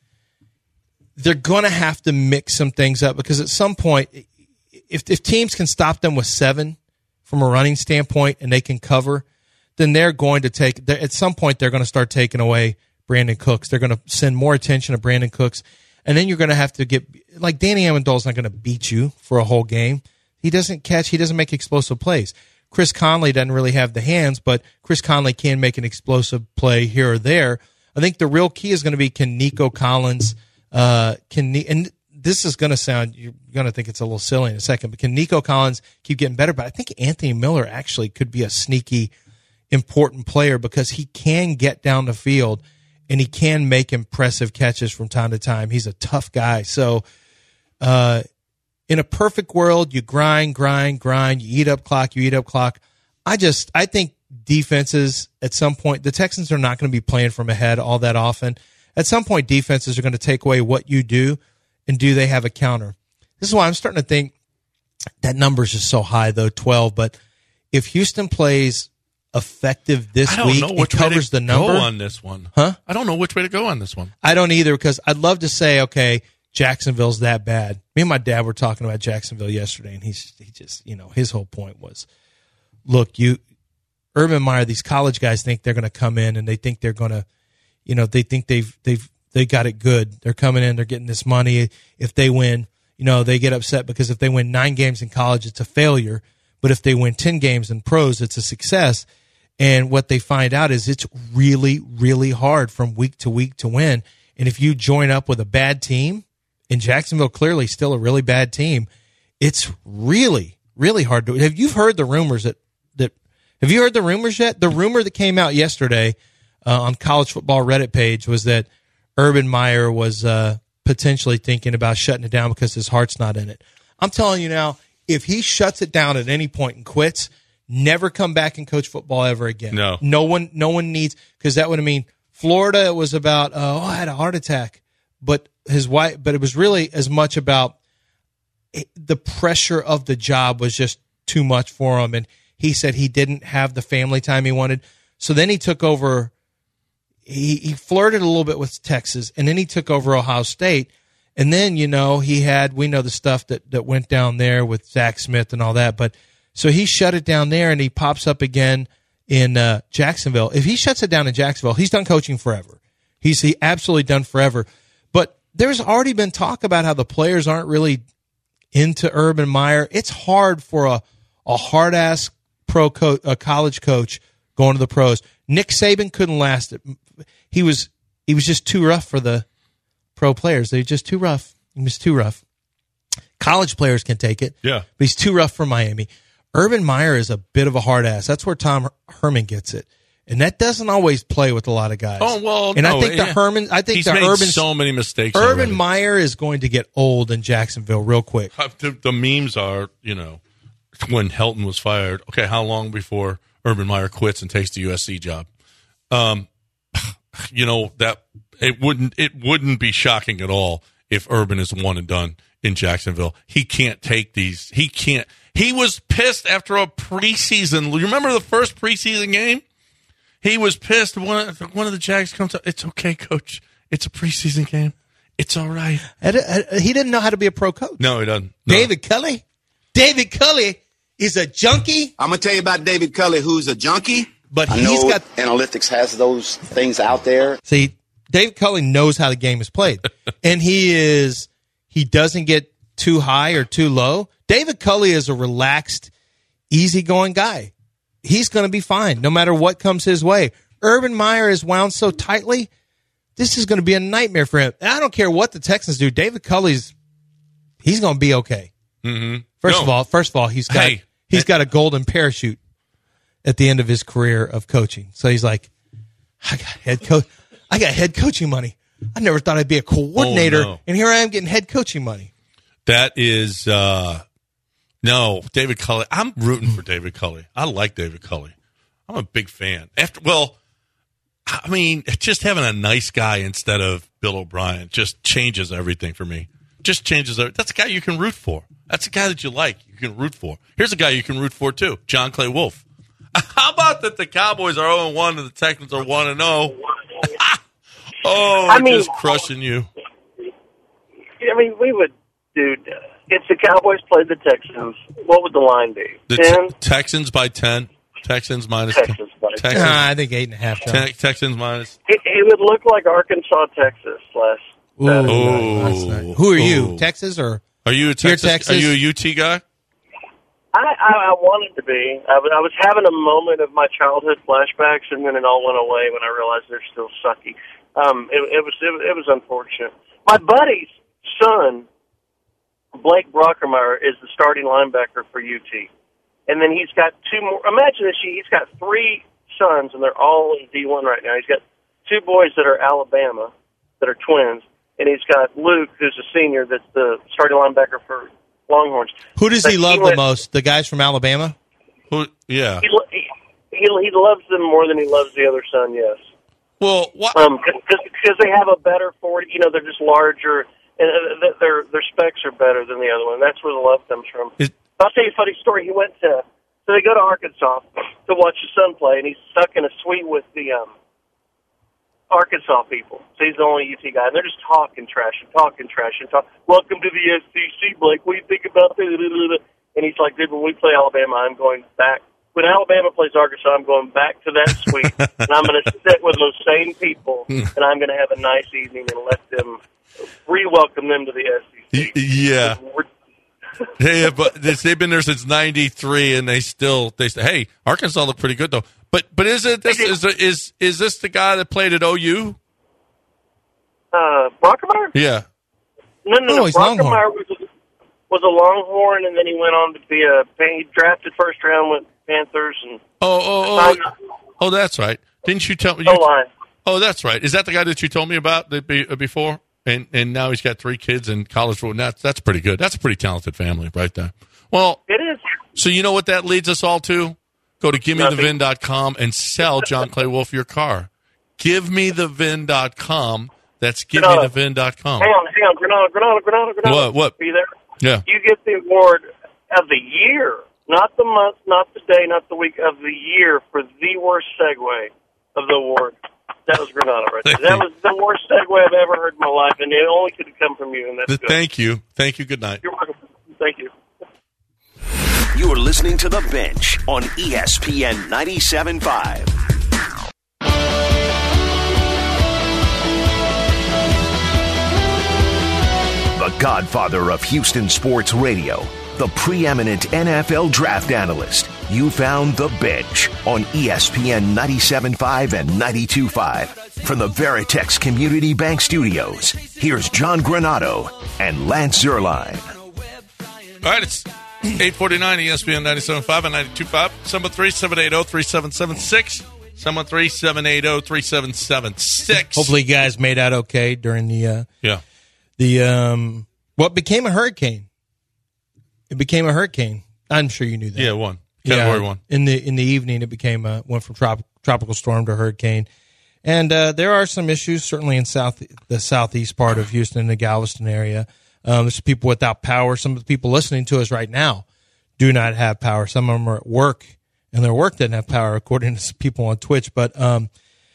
They're going to have to mix some things up because at some point, if if teams can stop them with seven from a running standpoint and they can cover, then they're going to take. At some point, they're going to start taking away Brandon Cooks. They're going to send more attention to Brandon Cooks. And then you're going to have to get like Danny Amendola's not going to beat you for a whole game. He doesn't catch. He doesn't make explosive plays. Chris Conley doesn't really have the hands, but Chris Conley can make an explosive play here or there. I think the real key is going to be can Nico Collins, uh, can and this is going to sound, you're going to think it's a little silly in a second, but can Nico Collins keep getting better? But I think Anthony Miller actually could be a sneaky, important player because he can get down the field and he can make impressive catches from time to time. He's a tough guy. So, uh, in a perfect world, you grind, grind, grind, you eat up clock, you eat up clock. I just, I think defenses at some point, the Texans are not going to be playing from ahead all that often. At some point, defenses are going to take away what you do, and do they have a counter? This is why I'm starting to think that number is just so high, though, twelve. But if Houston plays effective this I don't week know and which covers way to the number, go on this one. Huh? I don't know which way to go on this one. I don't either because I'd love to say, okay, Jacksonville's that bad. Me and my dad were talking about Jacksonville yesterday, and he's he just, you know, his whole point was, look, you, Urban Meyer, these college guys think they're going to come in and they think they're going to, you know, they think they've they've they got it good. They're coming in, they're getting this money. If they win, you know, they get upset because if they win nine games in college, it's a failure. But if they win ten games in pros, it's a success. And what they find out is it's really, really hard from week to week to win. And if you join up with a bad team, and Jacksonville clearly still a really bad team, it's really, really hard to. Have you heard the rumors that that? Have you heard the rumors yet? The rumor that came out yesterday uh, on College Football Reddit page was that Urban Meyer was uh, potentially thinking about shutting it down because his heart's not in it. I'm telling you now, if he shuts it down at any point and quits, never come back and coach football ever again. No, no one, no one needs, because that would mean Florida. It was about oh, I had a heart attack, but his wife. But it was really as much about the pressure of the job was just too much for him, and he said he didn't have the family time he wanted. So then he took over. He, he flirted a little bit with Texas, and then he took over Ohio State. And then, you know, he had, we know the stuff that, that went down there with Zach Smith and all that. But so he shut it down there, and he pops up again in uh, Jacksonville. If he shuts it down in Jacksonville, he's done coaching forever. He's he absolutely done forever. But there's already been talk about how the players aren't really into Urban Meyer. It's hard for a, a hard-ass pro co- a college coach going to the pros. Nick Saban couldn't last it. He was he was just too rough for the pro players. They're just too rough. He was too rough. College players can take it. Yeah. But he's too rough for Miami. Urban Meyer is a bit of a hard ass. That's where Tom Herman gets it. And that doesn't always play with a lot of guys. Oh, well, and no, I think the yeah. Herman, I think He's the made Urban, so many mistakes. Urban already. Meyer is going to get old in Jacksonville real quick. The, the memes are, you know, when Helton was fired. Okay, how long before Urban Meyer quits and takes the U S C job? Um, you know that it wouldn't it wouldn't be shocking at all if Urban is one and done in Jacksonville. He can't take these. He can't. He was pissed after a preseason. You remember the first preseason game? He was pissed. One of, one of the Jags comes up. It's okay, coach. It's a preseason game. It's all right. He didn't know how to be a pro coach. No, he doesn't. No. David Culley. David Culley is a junkie. I'm gonna tell you about David Culley, who's a junkie. But I he's know got analytics has those things out there. See, David Culley knows how the game is played, and he is he doesn't get too high or too low. David Culley is a relaxed, easygoing guy. He's going to be fine no matter what comes his way. Urban Meyer is wound so tightly. This is going to be a nightmare for him. And I don't care what the Texans do. David Culley's he's going to be okay. Mm-hmm. First no. of all, first of all, he's got hey. he's got a golden parachute at the end of his career of coaching. So he's like, I got head coach. I got head coaching money. I never thought I'd be a coordinator, oh, no. and here I am getting head coaching money. That is uh, no David Culley. I'm rooting for David Culley. I like David Culley. I'm a big fan. After well, I mean, just having a nice guy instead of Bill O'Brien just changes everything for me. Just changes. That's a guy you can root for. That's a guy that you like. You can root for. Here's a guy you can root for too. John Clay Wolfe. How about that? The Cowboys are oh and one and the Texans are one and oh. Oh, I mean, just crushing you. I mean, we would, dude. If the Cowboys played the Texans, what would the line be? The ten? te- Texans by ten. Texans minus Texans ten. by Texans, Nah, I think eight and a half. te- Texans minus. It, it would look like Arkansas, Texas last Ooh, that's nice. Who are you? Ooh. Texas or Are you a Texas? Texas? Are you a U T guy? I, I, I wanted to be. I, was- I was having a moment of my childhood flashbacks, and then it all went away when I realized they're still sucky. Um, it, it was it, was- it was unfortunate. My buddy's son, Blake Brockermeyer, is the starting linebacker for U T, and then he's got two more. Imagine this: he's got three sons, and they're all in D one right now. He's got two boys that are Alabama, that are twins, and he's got Luke, who's a senior, that's the starting linebacker for Longhorns. who does he But love went- the most? The guys from Alabama? Who? Yeah. He, lo- he, he he loves them more than he loves the other son. Yes. Well, what? Um, because they have a better forty, you know, they're just larger, and uh, their their specs are better than the other one. That's where the love comes from. Is- I'll tell you a funny story. He went to, so they go to Arkansas to watch his son play, and he's stuck in a suite with the um, Arkansas people. So he's the only U T guy, and they're just talking trash and talking trash and talk. Welcome to the S E C, Blake. What do you think about that? And he's like, dude, when we play Alabama, I'm going back. When Alabama plays Arkansas, I'm going back to that suite, and I'm going to sit with those same people, and I'm going to have a nice evening and let them re-welcome them to the S E C. Y- yeah. Yeah, but this, they've been there since ninety-three, and they still they say, hey, Arkansas looked pretty good though. But but is it this is is is this the guy that played at O U? Uh, Brockermeyer? Yeah. No, no, Oh, no. he's Longhorn. Brockermeyer was a, was a Longhorn, and then he went on to be a. He drafted first round with Panthers and. Oh oh oh. Oh, that's right. Didn't you tell me? No line. Oh, that's right. Is that the guy that you told me about that be, uh, before? And and now he's got three kids in college. And that's that's pretty good. That's a pretty talented family right there. Well, It is. so you know what that leads us all to? Go to give me the vin dot com and sell John Clay Wolf your car. give me the vin dot com. That's give me the vin dot com. Hang on, hang on. Granada, Granada, Granada, Granada. What, what? Are you there? Yeah. You get the award of the year, not the month, not the day, not the week, of the year for the worst segue of the award. That was Granada right there. That was the worst segue I've ever heard in my life, and it only could have come from you, and that's good. Thank you. Thank you. Good night. You're welcome. Thank you. You're listening to The Bench on E S P N ninety-seven point five. The godfather of Houston sports radio, the preeminent N F L draft analyst. You found The Bench on E S P N ninety-seven point five and ninety-two point five. From the Veritex Community Bank Studios, here's John Granado and Lance Zierlein. All right, it's eight forty-nine, E S P N ninety-seven point five and ninety-two point five. seven one three, seven eight zero, three seven seven six. seven one three, seven eight zero, three seven seven six. Hopefully you guys made out okay during the uh, Yeah. the um what became a hurricane. It became a hurricane. I'm sure you knew that. Yeah, one. Category one. In the in the evening, it became a went from trop- tropical storm to hurricane, and uh, there are some issues certainly in south the southeast part of Houston, in the Galveston area. Um, there's people without power. Some of the people listening to us right now do not have power. Some of them are at work, and their work doesn't have power, according to some people on Twitch. But um,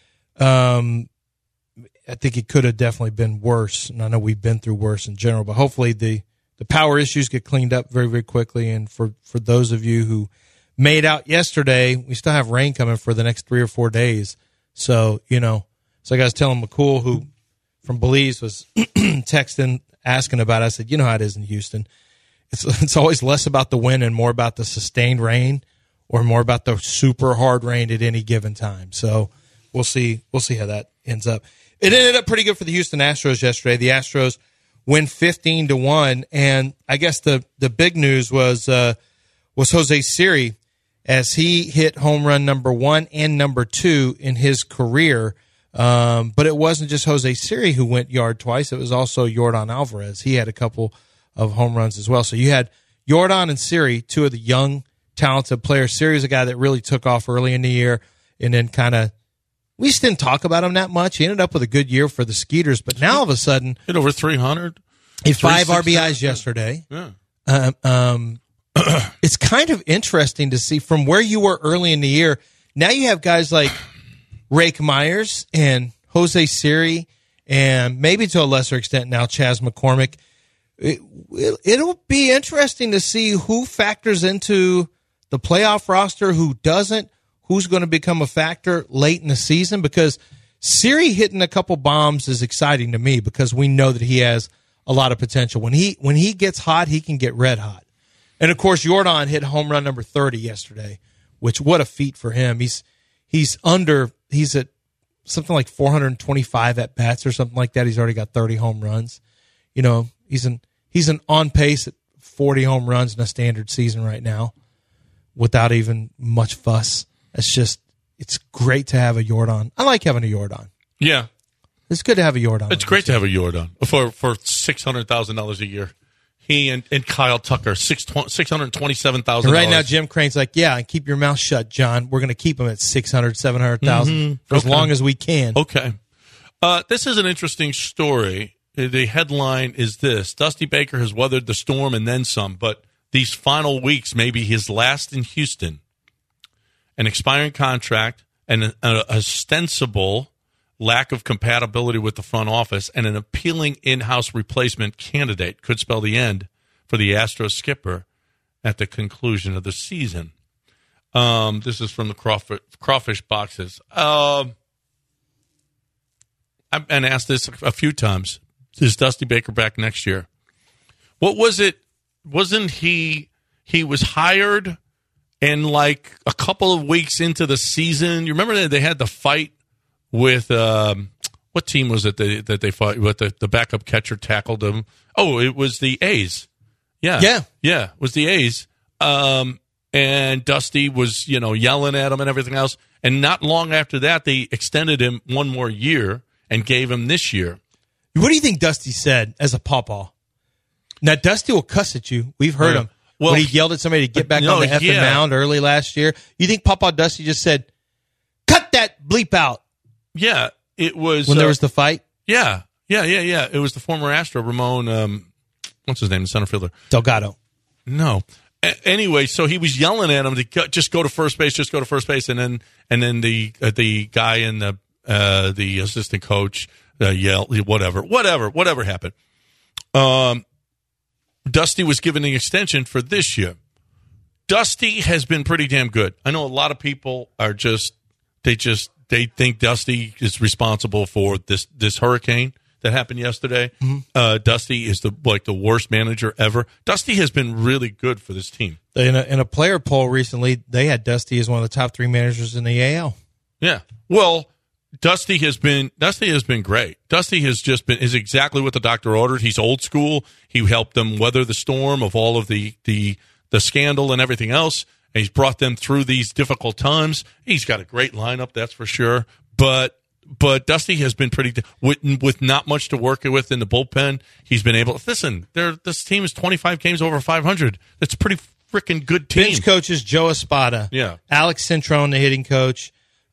um, I think it could have definitely been worse, and I know we've been through worse in general. But hopefully the the power issues get cleaned up very very quickly. And for for those of you who made out yesterday, we still have rain coming for the next three or four days. So, you know, so I was telling McCool, who from Belize was texting, asking about it. I said, you know how it is in Houston. It's it's always less about the wind and more about the sustained rain, or more about the super hard rain at any given time. So we'll see. We'll see how that ends up. It ended up pretty good for the Houston Astros yesterday. The Astros win fifteen to one. And I guess the, the big news was, uh, was Jose Siri, as he hit home run number one and number two in his career. Um, but it wasn't just Jose Siri who went yard twice. It was also Yordan Alvarez. He had a couple of home runs as well. So you had Yordan and Siri, two of the young, talented players. Siri's a guy that really took off early in the year, and then kind of, we just didn't talk about him that much. He ended up with a good year for the Skeeters, but now all of a sudden, hit over three hundred. He had five R B Is yesterday. Yeah. Um, um, it's kind of interesting to see from where you were early in the year. Now you have guys like Rake Myers and Jose Siri, and maybe to a lesser extent now Chas McCormick. It, it'll be interesting to see who factors into the playoff roster, who doesn't, who's going to become a factor late in the season, because Siri hitting a couple bombs is exciting to me because we know that he has a lot of potential. When he when he gets hot, he can get red hot. And, of course, Jordan hit home run number thirty yesterday, which what a feat for him. He's he's under – he's at something like four hundred twenty-five at-bats or something like that. He's already got thirty home runs. You know, he's an, he's an on pace at forty home runs in a standard season right now without even much fuss. It's just – it's great to have a Jordan. I like having a Jordan. Yeah. It's good to have a Jordan. It's great to have a Jordan for, for six hundred thousand dollars a year. He and, and Kyle Tucker, six hundred twenty-seven thousand dollars. Right now, Jim Crane's like, yeah, and keep your mouth shut, John. We're going to keep him at six hundred, seven hundred thousand Mm-hmm. for Okay. as long as we can. Okay. Uh, this is an interesting story. The headline is this: Dusty Baker has weathered the storm and then some, but these final weeks may be his last in Houston. An expiring contract and an ostensible lack of compatibility with the front office and an appealing in-house replacement candidate could spell the end for the Astros skipper at the conclusion of the season. Um, this is from the crawfish, crawfish boxes. Um, I've been asked this a few times. Is Dusty Baker back next year? What was it? Wasn't he, he was hired and like a couple of weeks into the season, you remember that they had the fight with, um, what team was it that, that they fought with? The, the backup catcher tackled him. Oh, it was the A's. Yeah. Yeah. Yeah. It was the A's. Um, and Dusty was, you know, yelling at him and everything else. And not long after that, they extended him one more year and gave him this year. What do you think Dusty said as a pawpaw? Now, Dusty will cuss at you. We've heard Right. him. Well, when he yelled at somebody to get back no, on the effing yeah. mound early last year. You think Pawpaw Dusty just said, cut that bleep out Yeah. It was. when uh, there was the fight? Yeah. Yeah. Yeah. Yeah. It was the former Astro, Ramon, um, what's his name, the center fielder? Delgado. No. A- anyway, so he was yelling at him to go, just go to first base, just go to first base, and then and then the uh, the guy and the uh, the assistant coach uh, yelled, whatever, whatever, whatever happened. Um, Dusty was given the extension for this year. Dusty has been pretty damn good. I know a lot of people are just they just they think Dusty is responsible for this this hurricane that happened yesterday. Mm-hmm. Uh, Dusty is the like the worst manager ever. Dusty has been really good for this team. In a, in a player poll recently, they had Dusty as one of the top three managers in the A L. Yeah. Well, Dusty has been Dusty has been great. Dusty has just been is exactly what the doctor ordered. He's old school. He helped them weather the storm of all of the the, the scandal and everything else. And he's brought them through these difficult times. He's got a great lineup, that's for sure. But but Dusty has been pretty with with not much to work with in the bullpen. He's been able. Listen, this team is twenty-five games over five hundred. That's a pretty freaking good team. Bench coach is Joe Espada. Yeah. Alex Centrone, the hitting coach.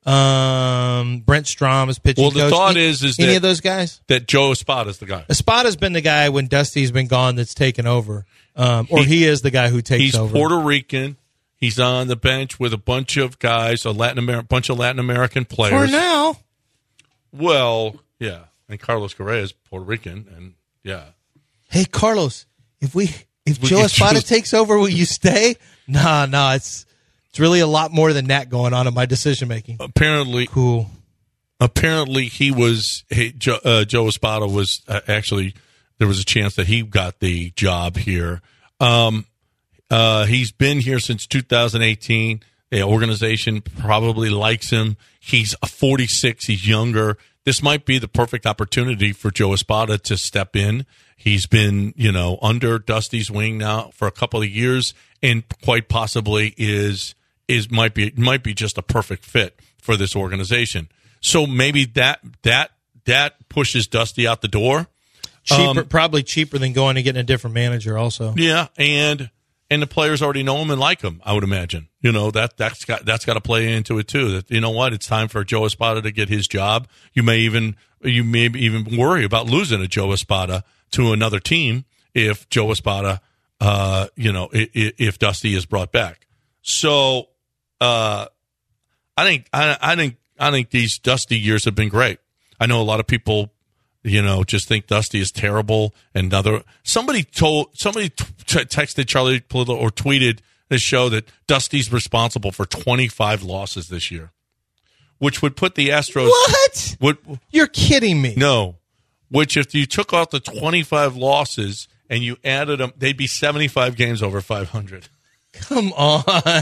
Um, Brent Strom is pitching Well, the coach. thought Any- is is any that, of those guys. that Joe Espada is the guy. Espada's been the guy when Dusty's been gone that's taken over, um, or he, he is the guy who takes he's over. He's Puerto Rican. He's on the bench with a bunch of guys, a Latin Amer- bunch of Latin American players. For now. Well, yeah, and Carlos Correa is Puerto Rican, and yeah. Hey, Carlos, if we if We Joe can Espada choose- takes over, will you stay? Nah, nah, it's it's really a lot more than that going on in my decision making. Apparently, cool. Apparently, he was he, Joe, uh, Joe Espada was uh, actually there was a chance that he got the job here. Um, uh, he's been here since two thousand eighteen. The organization probably likes him. He's a forty-six. He's younger. This might be the perfect opportunity for Joe Espada to step in. He's been, you know, under Dusty's wing now for a couple of years, and quite possibly is is might be might be just a perfect fit for this organization. So maybe that that that pushes Dusty out the door. Cheaper, Um, probably cheaper than going and getting a different manager. Also, yeah, and and the players already know him and like him. I would imagine. You know that that's got that's got to play into it too. That you know what, it's time for Joe Espada to get his job. You may even you may even worry about losing a Joe Espada to another team if Joe Espada, uh, you know, if, if Dusty is brought back. So, uh, I think I, I think I think these Dusty years have been great. I know a lot of people, you know, just think Dusty is terrible. And other somebody told somebody t- texted Charlie Polito or tweeted this show that Dusty's responsible for twenty-five losses this year, which would put the Astros. What? Would, You're kidding me. No. Which, if you took out the twenty-five losses and you added them, they'd be seventy-five games over five hundred. Come on.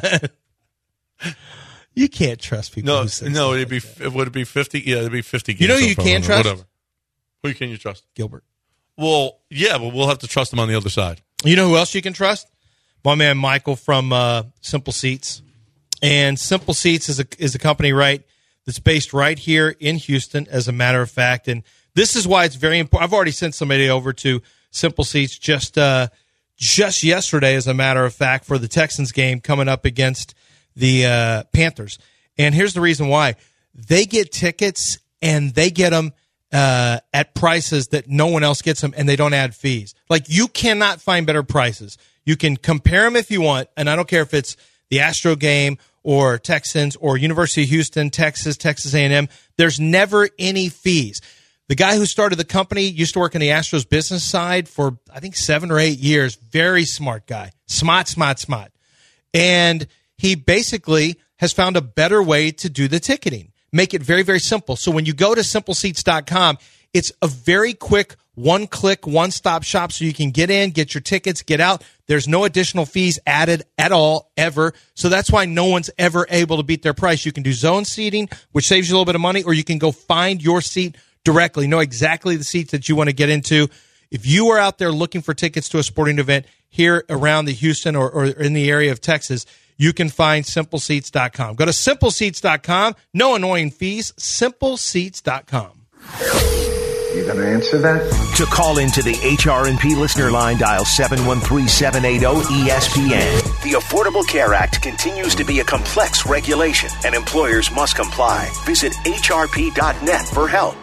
You can't trust people. No, who say no, it'd like be, would it be fifty? Yeah, it'd be fifty games. You know who over you can five hundred, trust? Whatever. Who can you trust? Gilbert. Well, yeah, but we'll have to trust them on the other side. You know who else you can trust? My man Michael from uh, Simple Seats. And Simple Seats is a is a company, right, that's based right here in Houston, as a matter of fact. And this is why it's very important. I've already sent somebody over to Simple Seats just uh, just yesterday, as a matter of fact, for the Texans game coming up against the uh, Panthers. And here's the reason why. They get tickets, and they get them uh, at prices that no one else gets them, and they don't add fees. Like, you cannot find better prices. You can compare them if you want, and I don't care if it's the Astro game or Texans or University of Houston, Texas, Texas A and M. There's never any fees. The guy who started the company used to work in the Astros business side for, I think, seven or eight years. Very smart guy. Smart, smart, smart. And he basically has found a better way to do the ticketing. Make it very, very simple. So when you go to simple seats dot com, it's a very quick one-click, one-stop shop so you can get in, get your tickets, get out. There's no additional fees added at all, ever. So that's why no one's ever able to beat their price. You can do zone seating, which saves you a little bit of money, or you can go find your seat directly, know exactly the seats that you want to get into. If you are out there looking for tickets to a sporting event here around the Houston or, or in the area of Texas, you can find simple seats dot com. Go to simple seats dot com. No annoying fees. simple seats dot com. You going to answer that? To call into the H R and P listener line, dial seven one three, seven eight zero, E S P N. The Affordable Care Act continues to be a complex regulation, and employers must comply. Visit H R P dot net for help.